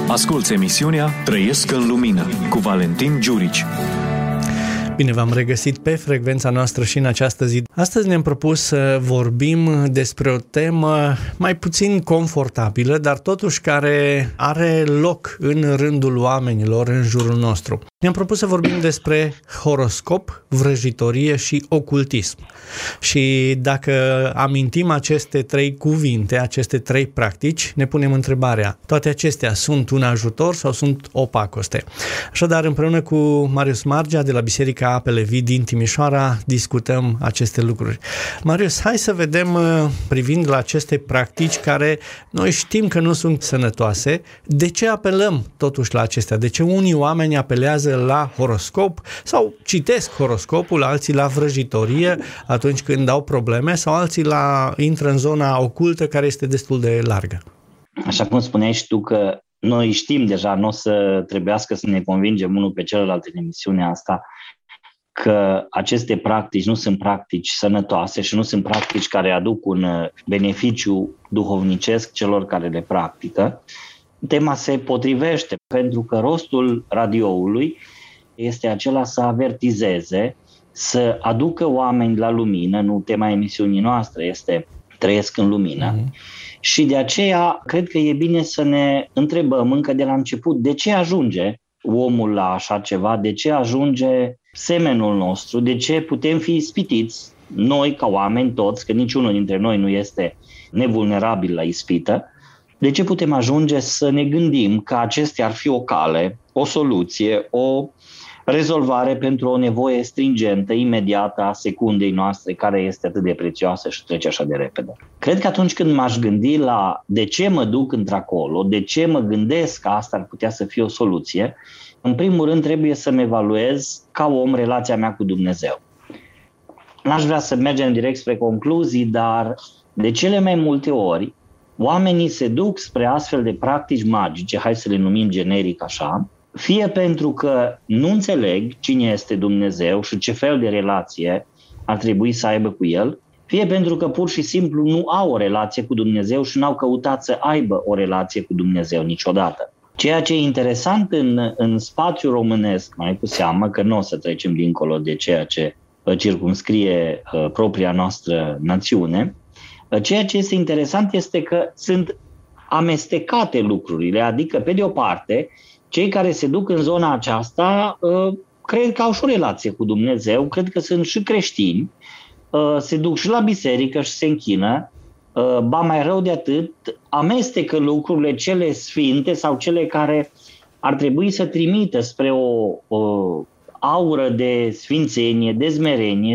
Asculți emisiunea Trăiesc în Lumină cu Valentin Giurici. Bine v-am regăsit pe frecvența noastră și în această zi. Astăzi ne-am propus să vorbim despre o temă mai puțin confortabilă, dar totuși care are loc în rândul oamenilor în jurul nostru. Ne-am propus să vorbim despre horoscop, vrăjitorie și ocultism. Și dacă amintim aceste trei cuvinte, aceste trei practici, ne punem întrebarea: toate acestea sunt un ajutor sau sunt o pacoste? Așadar, împreună cu Marius Margea de la Biserica Apele Vii din Timișoara, discutăm aceste lucruri. Marius, hai să vedem, privind la aceste practici care noi știm că nu sunt sănătoase, de ce apelăm totuși la acestea? De ce unii oameni apelează la horoscop sau citesc horoscopul, alții la vrăjitorie atunci când au probleme sau alții intră în zona ocultă care este destul de largă? Așa cum spuneai și tu că noi știm deja, nu o să trebuiască să ne convingem unul pe celălalt în emisiunea asta, că aceste practici nu sunt practici sănătoase și nu sunt practici care aduc un beneficiu duhovnicesc celor care le practică. Tema se potrivește pentru că rostul radioului este acela să avertizeze, să aducă oameni la lumină, nu tema emisiunii noastre este Trăiesc în Lumină. Și de aceea cred că e bine să ne întrebăm încă de la început de ce ajunge omul la așa ceva, de ce ajunge semenul nostru, de ce putem fi ispitiți noi ca oameni toți, că niciunul dintre noi nu este nevulnerabil la ispită, de ce putem ajunge să ne gândim că acestea ar fi o cale, o soluție, o rezolvare pentru o nevoie stringentă, imediată a secundei noastre, care este atât de prețioasă și trece așa de repede. Cred că atunci când m-aș gândi la de ce mă duc într-acolo, de ce mă gândesc că asta ar putea să fie o soluție, în primul rând trebuie să-mi evaluez ca om relația mea cu Dumnezeu. N-aș vrea să mergem direct spre concluzii, dar de cele mai multe ori oamenii se duc spre astfel de practici magice, hai să le numim generic așa, fie pentru că nu înțeleg cine este Dumnezeu și ce fel de relație ar trebui să aibă cu El, fie pentru că pur și simplu nu au o relație cu Dumnezeu și n-au căutat să aibă o relație cu Dumnezeu niciodată. Ceea ce e interesant în spațiul românesc, mai cu seamă că nu o să trecem dincolo de ceea ce circumscrie propria noastră națiune, ceea ce este interesant este că sunt amestecate lucrurile, adică pe de o parte cei care se duc în zona aceasta cred că au și o relație cu Dumnezeu, cred că sunt și creștini, se duc și la biserică și se închină, ba mai rău de atât, amestecă lucrurile cele sfinte sau cele care ar trebui să trimită spre o aură de sfințenie, de smerenie,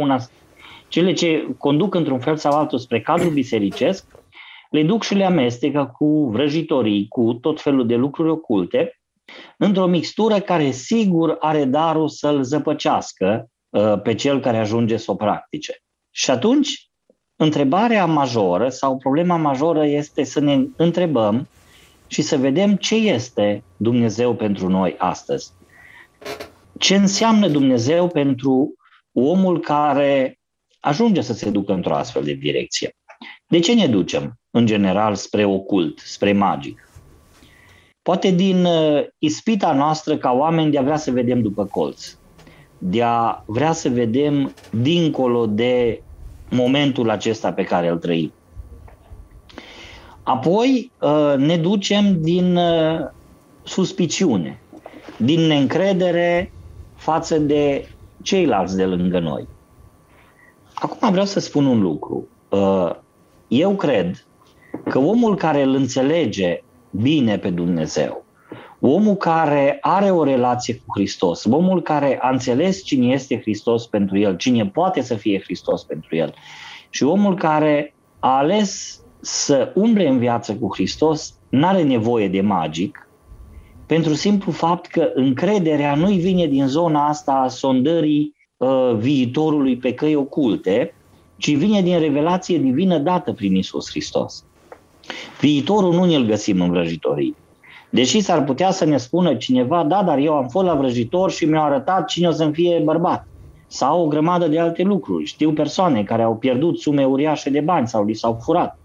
cele ce conduc într-un fel sau altul spre cadrul bisericesc, le duc și le amestecă cu vrăjitorii, cu tot felul de lucruri oculte, într-o mixtură care sigur are darul să-l zăpăcească pe cel care ajunge să o practice. Și atunci, întrebarea majoră sau problema majoră este să ne întrebăm și să vedem ce este Dumnezeu pentru noi astăzi. Ce înseamnă Dumnezeu pentru omul care ajunge să se ducă într-o astfel de direcție? De ce ne ducem, în general, spre ocult, spre magic? Poate din ispita noastră ca oameni de a vrea să vedem după colț, de a vrea să vedem dincolo de momentul acesta pe care îl trăim. Apoi ne ducem din suspiciune, din neîncredere față de ceilalți de lângă noi. Acum vreau să spun un lucru. Eu cred că omul care îl înțelege bine pe Dumnezeu, omul care are o relație cu Hristos, omul care a înțeles cine este Hristos pentru el, cine poate să fie Hristos pentru el și omul care a ales să umble în viață cu Hristos, n-are nevoie de magic, pentru simplu fapt că încrederea nu-i vine din zona asta a sondării viitorului pe căi oculte, ci vine din revelație divină dată prin Iisus Hristos. Viitorul nu ne-l găsim în vrăjitorii. Deși s-ar putea să ne spună cineva, da, dar eu am fost la vrăjitor și mi-au arătat cine o să-mi fie bărbat. Sau o grămadă de alte lucruri. Știu persoane care au pierdut sume uriașe de bani sau li s-au furat.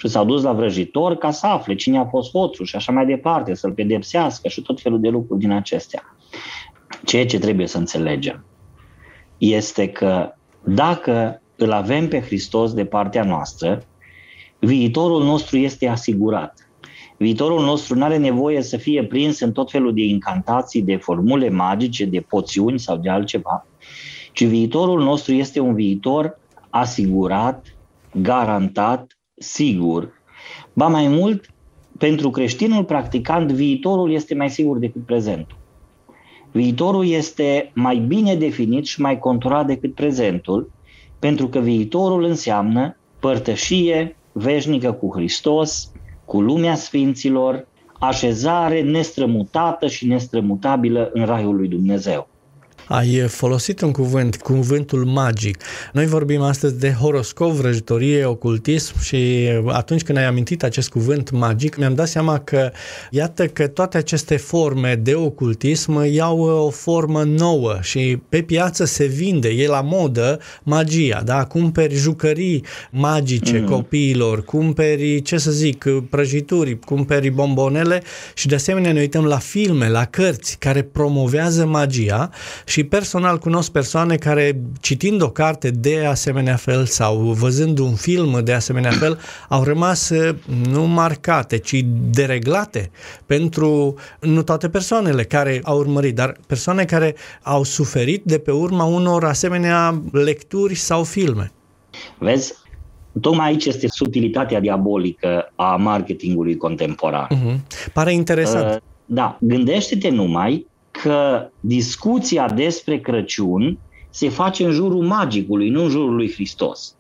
și s-au dus la vrăjitor ca să afle cine a fost hoțul și așa mai departe, să-l pedepsească și tot felul de lucruri din acestea. Ceea ce trebuie să înțelegem este că dacă îl avem pe Hristos de partea noastră, viitorul nostru este asigurat. Viitorul nostru nu are nevoie să fie prins în tot felul de incantații, de formule magice, de poțiuni sau de altceva, ci viitorul nostru este un viitor asigurat, garantat, sigur. Ba mai mult, pentru creștinul practicant, viitorul este mai sigur decât prezentul. Viitorul este mai bine definit și mai conturat decât prezentul, pentru că viitorul înseamnă părtășie veșnică cu Hristos, cu lumea sfinților, așezare nestrămutată și nestrămutabilă în raiul lui Dumnezeu. Ai folosit un cuvânt, cuvântul magic. Noi vorbim astăzi de horoscop, vrăjitorie, ocultism și atunci când ai amintit acest cuvânt magic, mi-am dat seama că iată că toate aceste forme de ocultism iau o formă nouă și pe piață se vinde, e la modă magia, da? Cumperi jucării magice copiilor, cumperi, prăjituri, cumperi bombonele și de asemenea ne uităm la filme, la cărți care promovează magia. Și personal cunosc persoane care, citind o carte de asemenea fel sau văzând un film de asemenea fel, au rămas nu marcate, ci dereglate pentru, nu toate persoanele care au urmărit, dar persoane care au suferit de pe urma unor asemenea lecturi sau filme. Vezi? Tocmai aici este subtilitatea diabolică a marketingului contemporan. Pare interesant. Da, gândește-te numai că discuția despre Crăciun se face în jurul magicului, nu în jurul lui Hristos.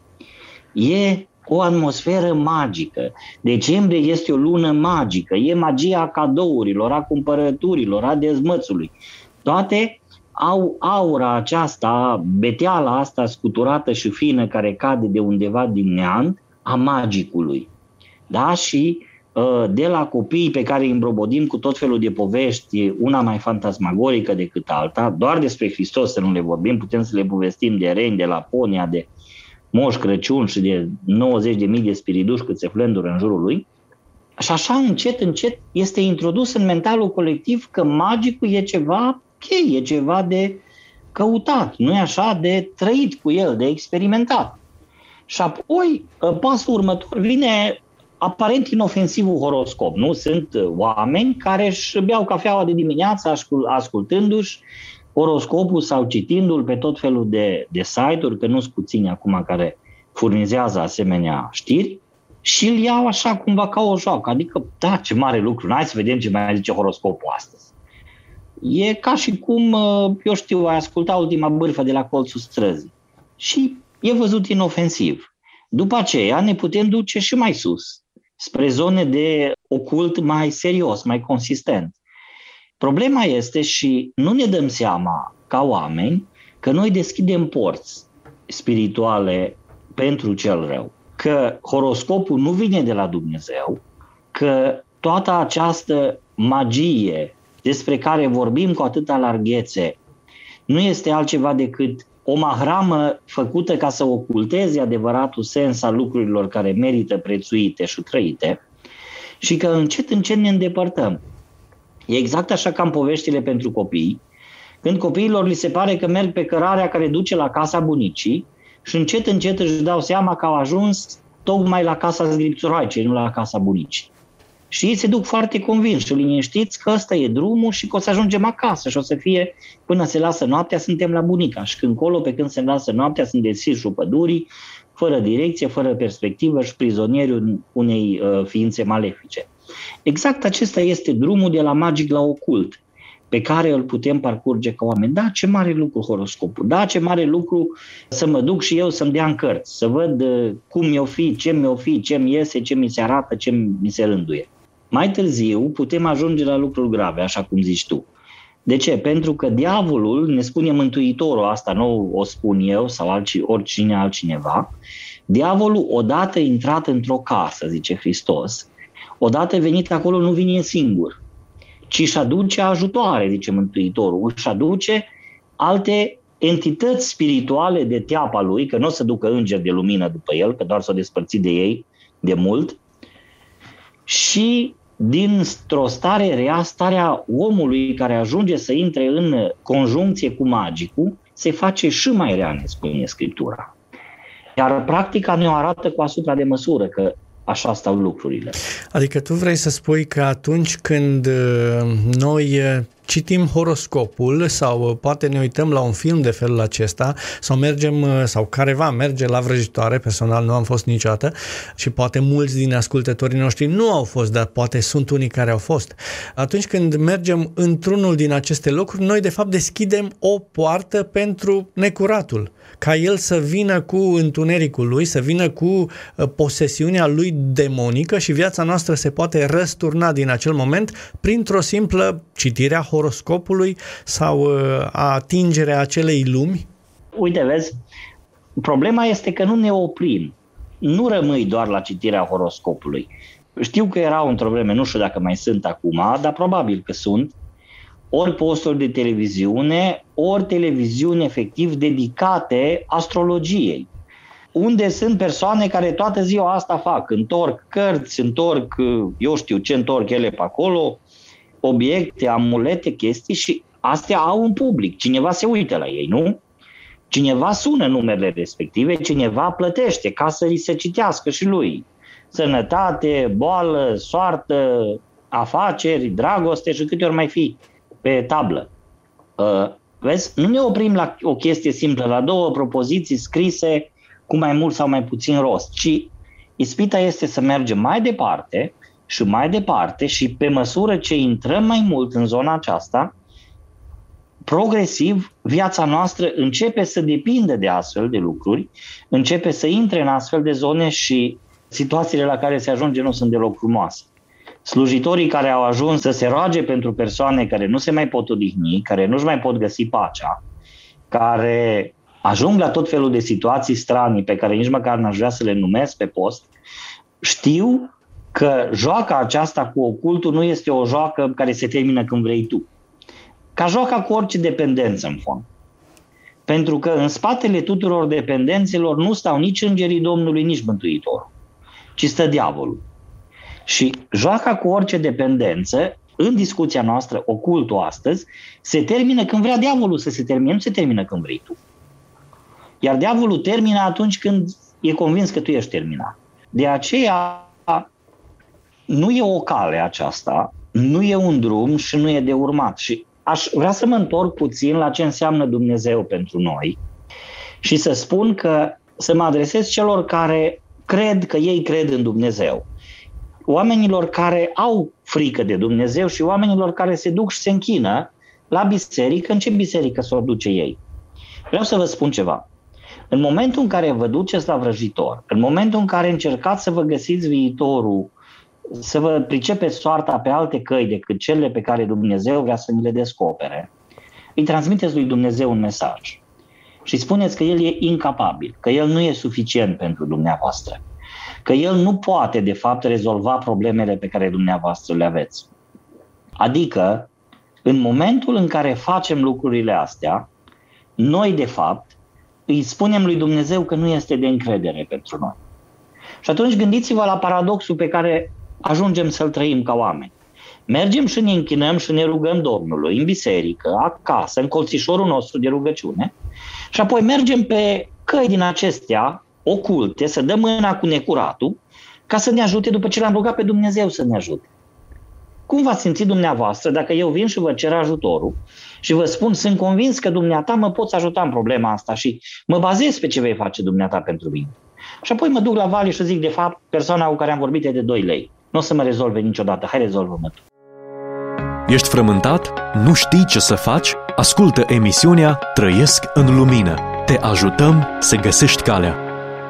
E o atmosferă magică. Decembrie este o lună magică. E magia cadourilor, a cumpărăturilor, a dezmățului. Toate au aura aceasta, beteala asta scuturată și fină care cade de undeva din neant a magicului. Da? Și de la copiii pe care îi îmbrobodim cu tot felul de povești, una mai fantasmagorică decât alta, doar despre Hristos să nu le vorbim, putem să le povestim de reni, de Laponia, de Moș Crăciun și de 90.000 de spiriduși cât se flândură în jurul lui. Și așa încet, încet este introdus în mentalul colectiv că magicul e ceva cheie, e ceva de căutat, nu e așa, de trăit cu el, de experimentat. Și apoi, pasul următor vine aparent inofensivul horoscop. Nu? Sunt oameni care își beau cafeaua de dimineață ascultându-și horoscopul sau citindu-l pe tot felul de site-uri, că nu sunt puțini acum care furnizează asemenea știri, și îl iau așa cumva ca o joacă. Adică, da, ce mare lucru, hai să vedem ce mai zice horoscopul astăzi. E ca și cum, eu știu, ai asculta ultima bârfă de la colțul străzii. Și e văzut inofensiv. După aceea ne putem duce și mai sus, spre zone de ocult mai serios, mai consistent. Problema este, și nu ne dăm seama ca oameni, că noi deschidem porți spirituale pentru cel rău, că horoscopul nu vine de la Dumnezeu, că toată această magie despre care vorbim cu atâta larghețe nu este altceva decât o mahramă făcută ca să oculteze adevăratul sens al lucrurilor care merită prețuite și trăite, și că încet, încet ne îndepărtăm. E exact așa ca în poveștile pentru copii, când copiilor li se pare că merg pe cărarea care duce la casa bunicii și încet, încet își dau seama că au ajuns tocmai la casa zgripțuroaicei, nu la casa bunicii. Și ei se duc foarte convinși și liniștiți că ăsta e drumul și că o să ajungem acasă și o să fie, până se lasă noaptea, suntem la bunica. Și pe când se lasă noaptea, sunt deschiși pădurii, fără direcție, fără perspectivă și prizonieri unei ființe malefice. Exact acesta este drumul de la magic la ocult, pe care îl putem parcurge ca oameni. Da, ce mare lucru horoscopul, da, ce mare lucru să mă duc și eu să-mi dea în cărți, să văd cum mi-o fi, ce mi iese, ce mi se arată, ce mi se rânduie. Mai târziu putem ajunge la lucruri grave, așa cum zici tu. De ce? Pentru că diavolul, ne spune Mântuitorul, asta nu o spun eu sau oricine altcineva, diavolul, odată intrat într-o casă, zice Hristos, odată venit acolo nu vine singur, ci își aduce ajutoare, zice Mântuitorul, își aduce alte entități spirituale de teapa lui, că nu o să ducă îngeri de lumină după el, că doar s-o despărțit de ei, de mult, și dintr-o stare rea, starea omului care ajunge să intre în conjuncție cu magicul, se face și mai rea, ne spune Scriptura. Iar practica ne-o arată cu asupra de măsură că așa stau lucrurile. Adică tu vrei să spui că atunci când noi citim horoscopul sau poate ne uităm la un film de felul acesta sau mergem, sau careva merge la vrăjitoare, personal nu am fost niciodată și poate mulți din ascultătorii noștri nu au fost, dar poate sunt unii care au fost. Atunci când mergem într-unul din aceste locuri, noi de fapt deschidem o poartă pentru necuratul, ca el să vină cu întunericul lui, să vină cu posesiunea lui demonică și viața noastră se poate răsturna din acel moment printr-o simplă citire a horoscopului sau a atingerea acelei lumi? Uite, vezi, problema este că nu ne oprim. Nu rămâi doar la citirea horoscopului. Știu că erau într-o vreme, nu știu dacă mai sunt acum, dar probabil că sunt, ori posturi de televiziune, ori televiziuni efectiv dedicate astrologiei, unde sunt persoane care toată ziua asta fac, întorc cărți, întorc, eu știu ce întorc ele pe acolo, obiecte, amulete, chestii, și astea au un public. Cineva se uită la ei, nu? Cineva sună numerele respective, cineva plătește ca să îi se citească și lui. Sănătate, boală, soartă, afaceri, dragoste și câte ori mai fi pe tablă. Vezi? Nu ne oprim la o chestie simplă, la două propoziții scrise cu mai mult sau mai puțin rost, ci ispita este să mergem mai departe și mai departe și pe măsură ce intrăm mai mult în zona aceasta, progresiv viața noastră începe să depindă de astfel de lucruri, începe să intre în astfel de zone și situațiile la care se ajunge nu sunt deloc frumoase. Slujitorii care au ajuns să se roage pentru persoane care nu se mai pot odihni, care nu-și mai pot găsi pacea, care ajung la tot felul de situații stranii pe care nici măcar n-aș vrea să le numesc pe post, știu că joaca aceasta cu ocultul nu este o joacă care se termină când vrei tu. Ca joaca cu orice dependență, în fond. Pentru că în spatele tuturor dependențelor nu stau nici îngerii Domnului, nici Mântuitorul, ci stă diavolul. Și joaca cu orice dependență, în discuția noastră, ocultul astăzi, se termină când vrea diavolul să se termine, nu se termină când vrei tu. Iar diavolul termină atunci când e convins că tu ești terminat. De aceea nu e o cale aceasta, nu e un drum și nu e de urmat. Și aș vrea să mă întorc puțin la ce înseamnă Dumnezeu pentru noi și să spun că să mă adresez celor care cred că ei cred în Dumnezeu. Oamenilor care au frică de Dumnezeu și oamenilor care se duc și se închină la biserică. În ce biserică s-o duce ei? Vreau să vă spun ceva. În momentul în care vă duceți la vrăjitor, în momentul în care încercați să vă găsiți viitorul, să vă pricepeți soarta pe alte căi decât cele pe care Dumnezeu vrea să ni le descopere, îi transmiteți lui Dumnezeu un mesaj și spuneți că El e incapabil, că El nu e suficient pentru dumneavoastră, că El nu poate, de fapt, rezolva problemele pe care dumneavoastră le aveți. Adică, în momentul în care facem lucrurile astea, noi, de fapt, îi spunem lui Dumnezeu că nu este de încredere pentru noi. Și atunci gândiți-vă la paradoxul pe care ajungem să-l trăim ca oameni. Mergem și ne închinăm și ne rugăm Domnului în biserică, acasă, în colțișorul nostru de rugăciune și apoi mergem pe căi din acestea oculte, să dăm mâna cu necuratul ca să ne ajute după ce l-am rugat pe Dumnezeu să ne ajute. Cum v-ați simțit dumneavoastră dacă eu vin și vă cer ajutorul și vă spun, sunt convins că dumneata mă poți ajuta în problema asta și mă bazez pe ce vei face dumneata pentru mine. Și apoi mă duc la vale și zic, de fapt, persoana cu care am vorbit e de 2 lei. Nu o să mă rezolve niciodată. Hai, rezolvă-mă tu. Ești frământat? Nu știi ce să faci? Ascultă emisiunea Trăiesc în Lumină. Te ajutăm să găsești calea.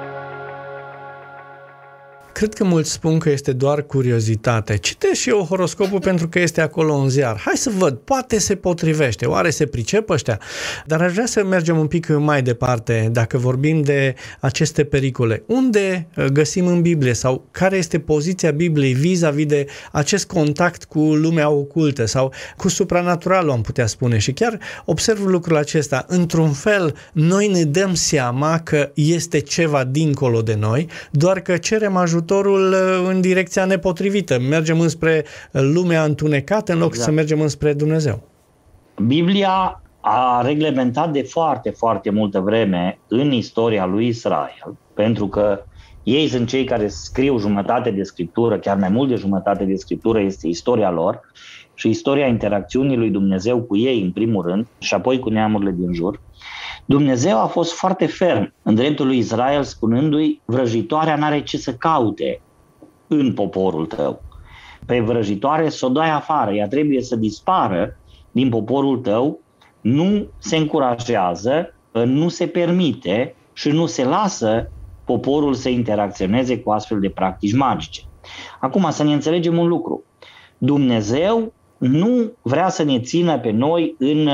Cred că mulți spun că este doar curiozitate. Citesc și eu horoscopul pentru că este acolo în ziar. Hai să văd, poate se potrivește, oare se pricep ăștia? Dar aș vrea să mergem un pic mai departe dacă vorbim de aceste pericole. Unde găsim în Biblie sau care este poziția Bibliei vis-a-vis de acest contact cu lumea ocultă sau cu supranaturalul, am putea spune. Și chiar observ lucrul acesta. Într-un fel, noi ne dăm seama că este ceva dincolo de noi, doar că cerem ajutor ajutorul în direcția nepotrivită. Mergem înspre lumea întunecată în loc să mergem înspre Dumnezeu. Biblia a reglementat de foarte, foarte multă vreme în istoria lui Israel, pentru că ei sunt cei care scriu jumătate de scriptură, chiar mai mult de jumătate de scriptură este istoria lor și istoria interacțiunii lui Dumnezeu cu ei în primul rând și apoi cu neamurile din jur. Dumnezeu a fost foarte ferm în dreptul lui Israel, spunându-i: vrăjitoarea n-are ce să caute în poporul tău. Pe vrăjitoare s-o dai afară, ea trebuie să dispară din poporul tău, nu se încurajează, nu se permite și nu se lasă poporul să interacționeze cu astfel de practici magice. Acum să ne înțelegem un lucru. Dumnezeu nu vrea să ne țină pe noi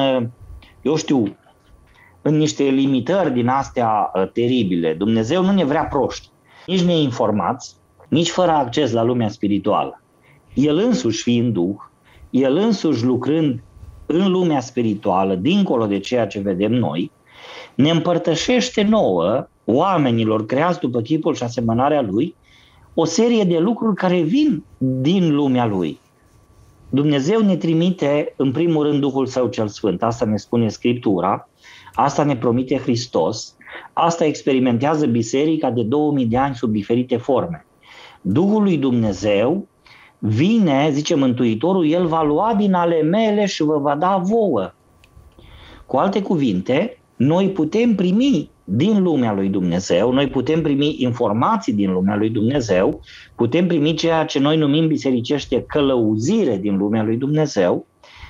în niște limitări din astea teribile. Dumnezeu nu ne vrea proști, nici neinformați, nici fără acces la lumea spirituală. El însuși fiind Duh, El însuși lucrând în lumea spirituală, dincolo de ceea ce vedem noi, ne împărtășește nouă, oamenilor creați după chipul și asemănarea Lui, o serie de lucruri care vin din lumea Lui. Dumnezeu ne trimite în primul rând Duhul Său cel Sfânt, asta ne spune Scriptura, asta ne promite Hristos, asta experimentează Biserica de 2000 de ani sub diferite forme. Duhul lui Dumnezeu vine, zice Mântuitorul, El va lua din ale mele și vă va da vouă. Cu alte cuvinte, noi putem primi din lumea lui Dumnezeu, noi putem primi informații din lumea lui Dumnezeu, putem primi ceea ce noi numim bisericește călăuzire din lumea lui Dumnezeu,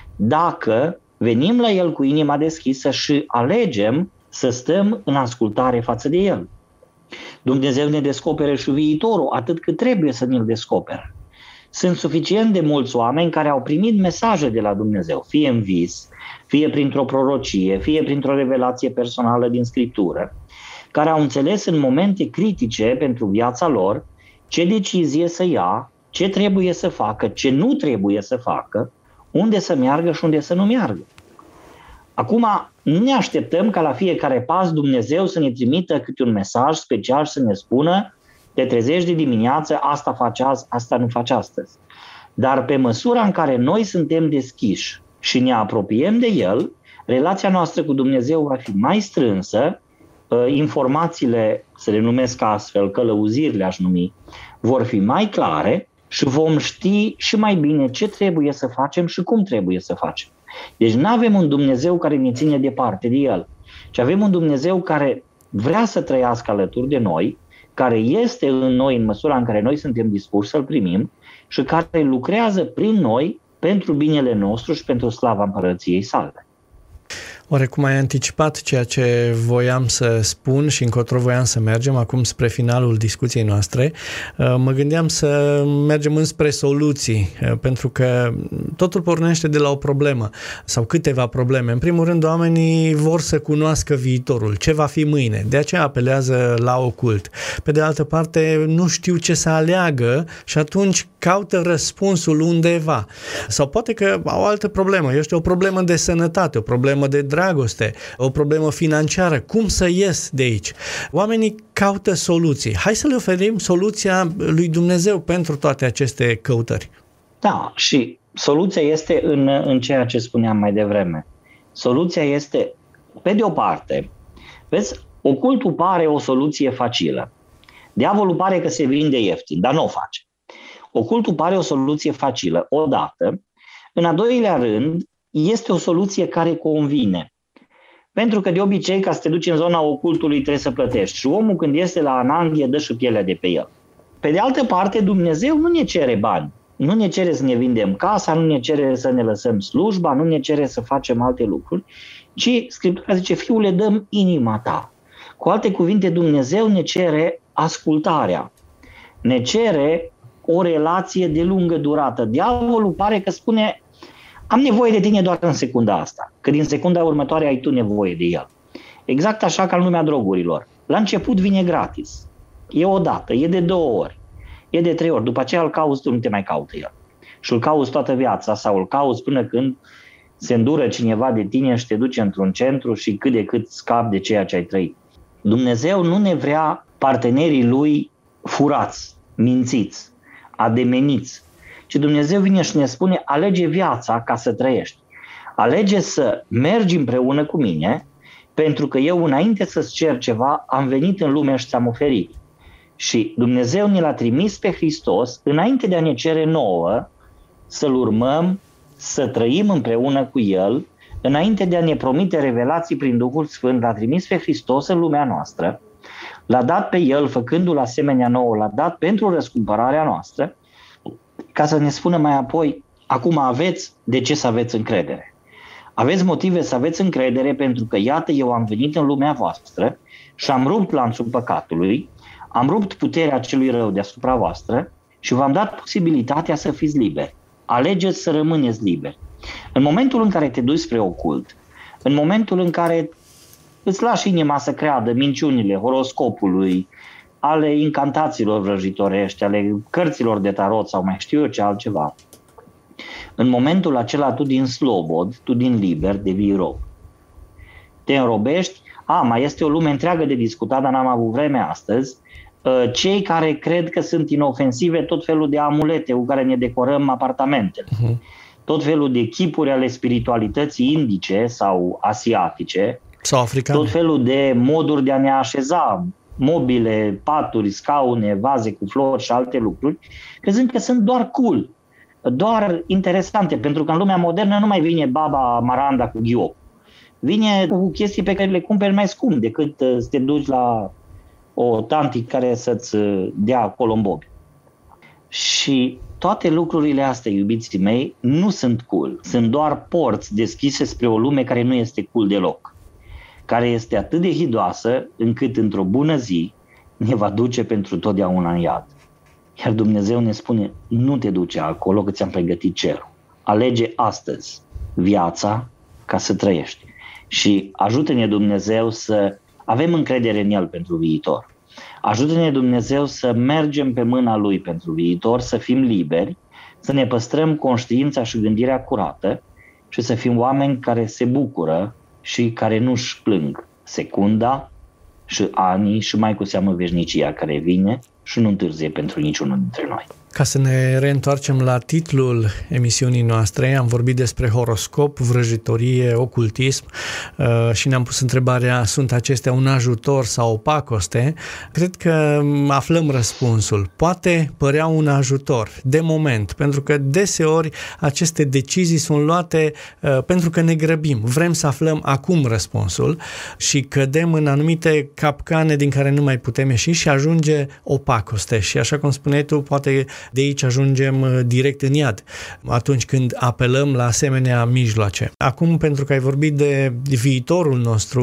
dacă venim la El cu inima deschisă și alegem să stăm în ascultare față de El. Dumnezeu ne descopere și viitorul atât cât trebuie să ne-l descopere. Sunt suficient de mulți oameni care au primit mesaje de la Dumnezeu, fie în vis, fie printr-o prorocie, fie printr-o revelație personală din Scriptură, care au înțeles în momente critice pentru viața lor ce decizie să ia, ce trebuie să facă, ce nu trebuie să facă, unde să meargă și unde să nu meargă. Acum, nu ne așteptăm ca la fiecare pas Dumnezeu să ne trimită câte un mesaj special să ne spună: te trezești de dimineață, asta faci azi, asta nu faci astăzi. Dar pe măsura în care noi suntem deschiși și ne apropiem de El, relația noastră cu Dumnezeu va fi mai strânsă, informațiile, să le numesc astfel, călăuzirile aș numi, vor fi mai clare și vom ști și mai bine ce trebuie să facem și cum trebuie să facem. Deci nu avem un Dumnezeu care ne ține departe de El, ci avem un Dumnezeu care vrea să trăiască alături de noi, care este în noi în măsura în care noi suntem dispuși să-L primim și care lucrează prin noi pentru binele nostru și pentru slava împărăției Sale. Oarecum ai anticipat ceea ce voiam să spun și încotro voiam să mergem acum spre finalul discuției noastre. Mă gândeam să mergem înspre soluții, pentru că totul pornește de la o problemă sau câteva probleme. În primul rând, oamenii vor să cunoască viitorul, ce va fi mâine, de aceea apelează la ocult. Pe de altă parte, nu știu ce să aleagă și atunci caută răspunsul undeva. Sau poate că au o altă problemă, o problemă de sănătate, o problemă de dragoste, o problemă financiară. Cum să ies de aici? Oamenii caută soluții. Hai să le oferim soluția lui Dumnezeu pentru toate aceste căutări. Da, și soluția este în ceea ce spuneam mai devreme. Soluția este, pe de o parte, vezi, ocultul pare o soluție facilă. Diavolul pare că se vinde ieftin, dar nu o face. Ocultul pare o soluție facilă, odată. În a doilea rând, este o soluție care convine. Pentru că de obicei, ca să te duci în zona ocultului, trebuie să plătești. Și omul, când este la ananghie, dă și pielea de pe el. Pe de altă parte, Dumnezeu nu ne cere bani. Nu ne cere să ne vindem casa, nu ne cere să ne lăsăm slujba, nu ne cere să facem alte lucruri, ci Scriptura zice: Fiule, dă-mi inima ta. Cu alte cuvinte, Dumnezeu ne cere ascultarea. Ne cere o relație de lungă durată. Diavolul pare că spune: am nevoie de tine doar în secunda asta, că din secunda următoare ai tu nevoie de el. Exact așa ca în lumea drogurilor. La început vine gratis. E o dată, e de 2 ori, e de 3 ori. După aceea îl cauți tu, nu te mai caută el. Și îl cauți toată viața sau îl cauți până când se îndură cineva de tine și te duce într-un centru și cât de cât scapi de ceea ce ai trăit. Dumnezeu nu ne vrea partenerii Lui furați. mințiți, ademeniți. Și Dumnezeu vine și ne spune, alege viața ca să trăiești. Alege să mergi împreună cu mine, pentru că eu înainte să-ți cer ceva, am venit în lume și ți-am oferit. Și Dumnezeu ne l-a trimis pe Hristos înainte de a ne cere nouă să-L urmăm, să trăim împreună cu El, înainte de a ne promite revelații prin Duhul Sfânt, l-a trimis pe Hristos în lumea noastră, l-a dat pe El, făcându-L asemenea nouă, l-a dat pentru răscumpărarea noastră, ca să ne spună mai apoi, acum aveți de ce să aveți încredere. Aveți motive să aveți încredere pentru că, iată, eu am venit în lumea voastră și am rupt lanțul păcatului, am rupt puterea celui rău deasupra voastră și v-am dat posibilitatea să fiți liberi. Alegeți să rămâneți liberi. În momentul în care te duci spre ocult, în momentul în care îți lași inima să creadă minciunile horoscopului, ale incantațiilor vrăjitorești, ale cărților de tarot sau mai știu eu ce altceva, în momentul acela tu din slobod, tu din liber devii rob. Te înrobești, mai este o lume întreagă de discutat, dar n-am avut vreme astăzi, cei care cred că sunt inofensive tot felul de amulete cu care ne decorăm apartamentele, tot felul de chipuri ale spiritualității indice sau asiatice, sau africane, tot felul de moduri de a ne așeza, mobile, paturi, scaune, vaze cu flori și alte lucruri, crezând că sunt doar cool, doar interesante, pentru că în lumea modernă nu mai vine baba Maranda cu ghiop. Vine cu chestii pe care le cumperi mai scump decât să te duci la o tanti care să-ți dea colombobi. Și toate lucrurile astea, iubiții mei, nu sunt cool. Sunt doar porți deschise spre o lume care nu este cool deloc. Care este atât de hidoasă încât într-o bună zi ne va duce pentru totdeauna în iad. Iar Dumnezeu ne spune, nu te duce acolo că ți-am pregătit cerul. Alege astăzi viața ca să trăiești. Și ajută-ne Dumnezeu să avem încredere în El pentru viitor. Ajută-ne Dumnezeu să mergem pe mâna Lui pentru viitor, să fim liberi, să ne păstrăm conștiința și gândirea curată și să fim oameni care se bucură și care nu-și plâng secunda și anii și mai cu seamă veșnicia care vine și nu întârzie pentru niciunul dintre noi. Ca să ne reîntoarcem la titlul emisiunii noastre, am vorbit despre horoscop, vrăjitorie, ocultism și ne-am pus întrebarea, sunt acestea un ajutor sau o pacoste? Cred că aflăm răspunsul. Poate părea un ajutor, de moment, pentru că deseori aceste decizii sunt luate pentru că ne grăbim. Vrem să aflăm acum răspunsul și cădem în anumite capcane din care nu mai putem ieși și ajunge o pacoste. Și așa cum spuneai tu, poate de aici ajungem direct în iad, atunci când apelăm la asemenea mijloace. Acum, pentru că ai vorbit de viitorul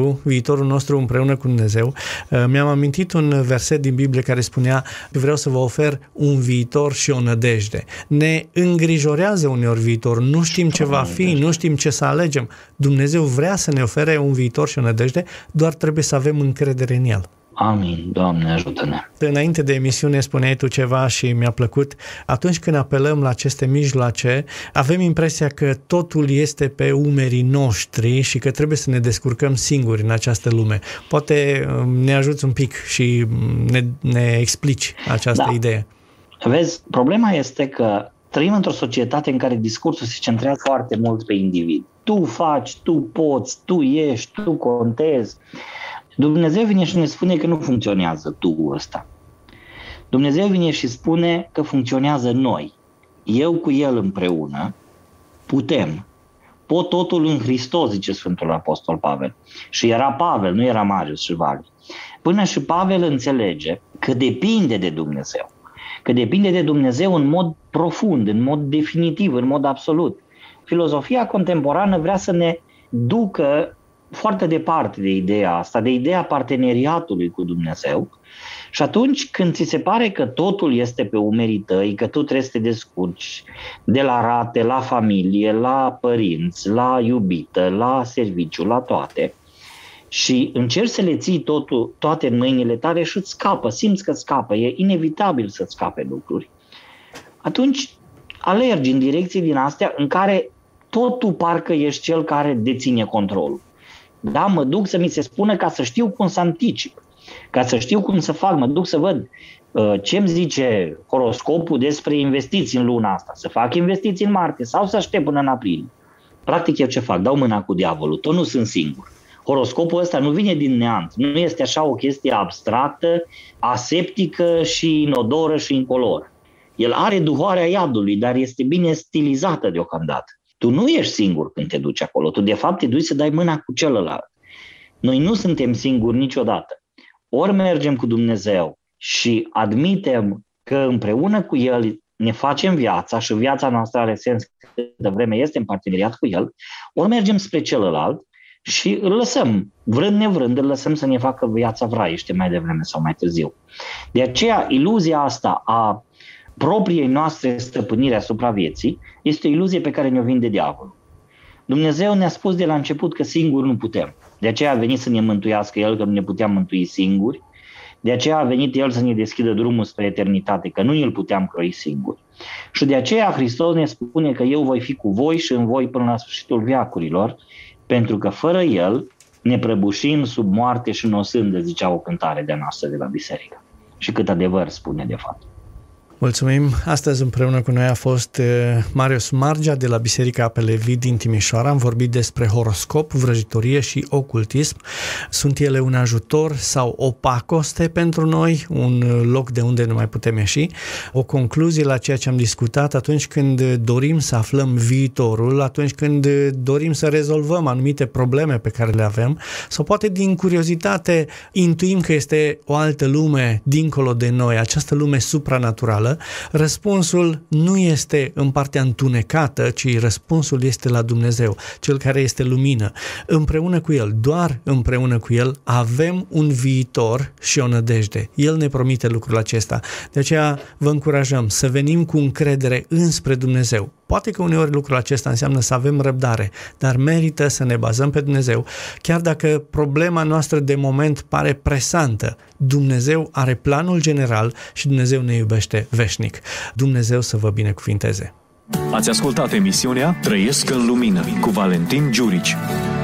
nostru împreună cu Dumnezeu, mi-am amintit un verset din Biblie care spunea, vreau să vă ofer un viitor și o nădejde. Ne îngrijorează uneori viitorul, nu știm ce va fi, nu știm ce să alegem. Dumnezeu vrea să ne ofere un viitor și o nădejde, doar trebuie să avem încredere în El. Amin, Doamne, ajută-ne! Înainte de emisiune spuneai tu ceva și mi-a plăcut. Atunci când apelăm la aceste mijloace, avem impresia că totul este pe umerii noștri și că trebuie să ne descurcăm singuri în această lume. Poate ne ajuți un pic și ne explici această idee. Vezi, problema este că trăim într-o societate în care discursul se centrează foarte mult pe individ. Tu faci, tu poți, tu ești, tu contezi. Dumnezeu vine și ne spune că nu funcționează tu ăsta. Dumnezeu vine și spune că funcționează noi. Eu cu El împreună putem. Pot totul în Hristos, zice Sfântul Apostol Pavel. Și era Pavel, nu era Marius și Vali. Până și Pavel înțelege că depinde de Dumnezeu. Că depinde de Dumnezeu în mod profund, în mod definitiv, în mod absolut. Filozofia contemporană vrea să ne ducă foarte departe de ideea asta, de ideea parteneriatului cu Dumnezeu. Și atunci când ți se pare că totul este pe umerii tăi, că tu trebuie să te descurci de la rate, la familie, la părinți, la iubită, la serviciu, la toate, și încerci să le ții toate în mâinile tale și îți scapă, simți că scapă, e inevitabil să-ți scape lucruri, atunci alergi în direcții din astea în care tot tu parcă ești cel care deține controlul. Da, mă duc să mi se spună ca să știu cum să anticip. Ca să știu cum să fac, mă duc să văd ce îmi zice horoscopul despre investiții în luna asta. Să fac investiții în Marte sau să aștept până în aprilie. Practic eu ce fac? Dau mâna cu diavolul. Tot nu sunt singur. Horoscopul ăsta nu vine din neant. Nu este așa o chestie abstractă, aseptică și inodoră și incolor. El are duhoarea iadului, dar este bine stilizată deocamdată. Tu nu ești singur când te duci acolo. Tu de fapt te duci să dai mâna cu celălalt. Noi nu suntem singuri niciodată. Ori mergem cu Dumnezeu și admitem că împreună cu El ne facem viața și viața noastră are sens câtă vreme este în parteneriat cu El, ori mergem spre celălalt și îl lăsăm, vrând nevrând, îl lăsăm să ne facă viața vraiește mai devreme sau mai târziu. De aceea, iluzia asta a propriei noastre stăpânire asupra vieții este o iluzie pe care ne-o vinde diavolul. Dumnezeu ne-a spus de la început că singuri nu putem. De aceea a venit să ne mântuiască El, că nu ne puteam mântui singuri. De aceea a venit El să ne deschidă drumul spre eternitate, că nu îl puteam croi singuri. Și de aceea Hristos ne spune că eu voi fi cu voi și în voi până la sfârșitul veacurilor, pentru că fără El ne prăbușim sub moarte și în o sândă, zicea o cântare de-a noastră de la biserică. Și cât adevăr spune de fapt. Mulțumim! Astăzi împreună cu noi a fost Marius Margea de la Biserica Apele Vii din Timișoara. Am vorbit despre horoscop, vrăjitorie și ocultism. Sunt ele un ajutor sau o pacoste pentru noi, un loc de unde nu mai putem ieși? O concluzie la ceea ce am discutat: atunci când dorim să aflăm viitorul, atunci când dorim să rezolvăm anumite probleme pe care le avem, sau poate din curiozitate intuim că este o altă lume dincolo de noi, această lume supranaturală, răspunsul nu este în partea întunecată, ci răspunsul este la Dumnezeu, Cel care este lumină. Împreună cu El, doar împreună cu El, avem un viitor și o nădejde. El ne promite lucrul acesta. De aceea vă încurajăm să venim cu încredere înspre Dumnezeu. Poate că uneori lucrul acesta înseamnă să avem răbdare, dar merită să ne bazăm pe Dumnezeu, chiar dacă problema noastră de moment pare presantă. Dumnezeu are planul general și Dumnezeu ne iubește veșnic. Dumnezeu să vă binecuvinteze! Ați ascultat emisiunea Trăiesc în Lumină cu Valentin Giurici.